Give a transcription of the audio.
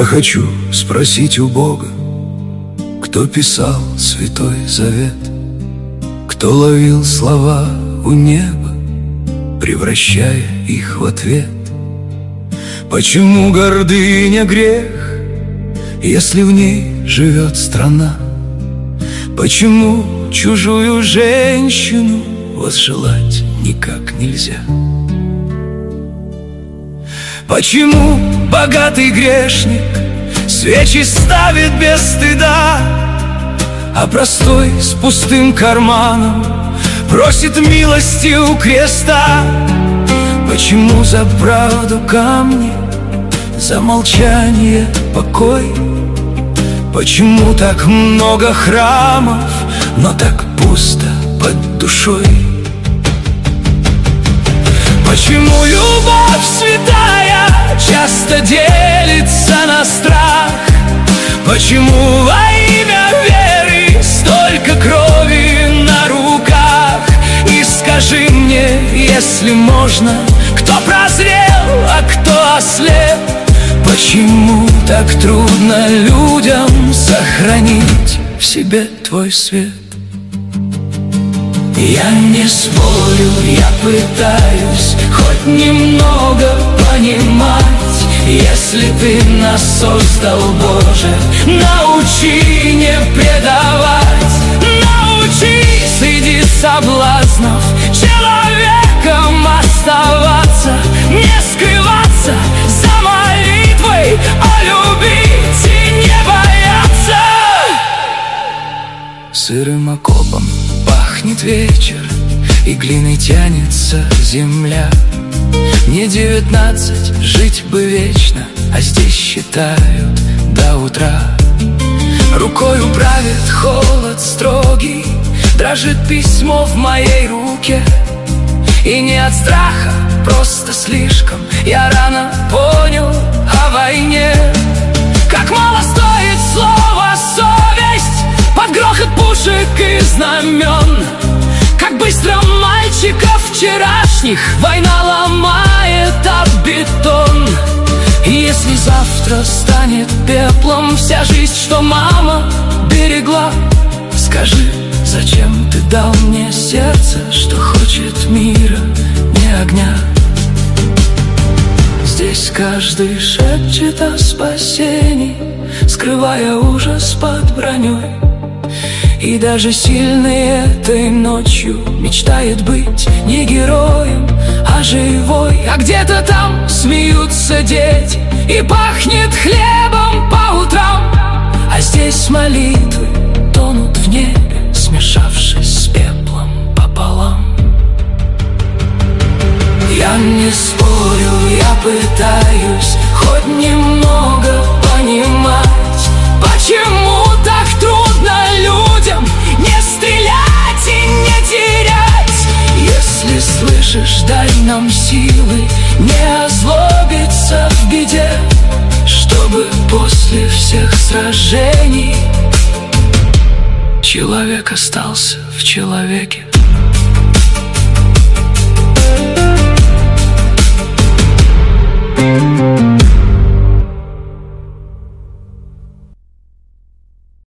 Я хочу спросить у Бога, кто писал Святой Завет, кто ловил слова у неба, превращая их в ответ. Почему гордыня грех, если в ней живет страна? Почему чужую женщину возжелать никак нельзя? Почему богатый грешник свечи ставит без стыда, а простой с пустым карманом просит милости у креста? Почему за правду камни, за молчание покой? Почему так много храмов, но так пусто под душой? Почему любовь святая часто делится на страх? Почему во имя веры столько крови на руках? И скажи мне, если можно, кто прозрел, а кто ослеп? Почему так трудно людям сохранить в себе твой свет? Я не спорю, я пытаюсь хоть немного понимать. Если ты нас создал, Боже, научи не предавать. Научи среди соблазнов человеком оставаться, не скрываться за молитвой, а любить и не бояться. Сырым окопом пахнет вечер, и глиной тянется земля. Мне 19, жить бы вечно, а здесь считают до утра. Рукой правит холод строгий, дрожит письмо в моей руке. И не от страха, просто слишком я рано понял о войне. Как мало стоит слово «совесть» под грохот пушек и знамен. Как быстро мальчиков вчерашних война ломает об бетон. И если завтра станет пеплом вся жизнь, что мама берегла, скажи, зачем ты дал мне сердце, что хочет мира, не огня? Здесь каждый шепчет о спасении, скрывая ужас под броней. И даже сильный этой ночью мечтает быть не героем, а живой. А где-то там смеются дети и пахнет хлебом по утрам. А здесь молитвы тонут в небе, смешавшись с пеплом пополам. Я не спорю, я пытаюсь хоть немного понимать. Почему так трудно людям не стрелять и не терять? Если слышишь, дай нам силы не озлобиться в беде, чтобы после всех сражений человек остался в человеке.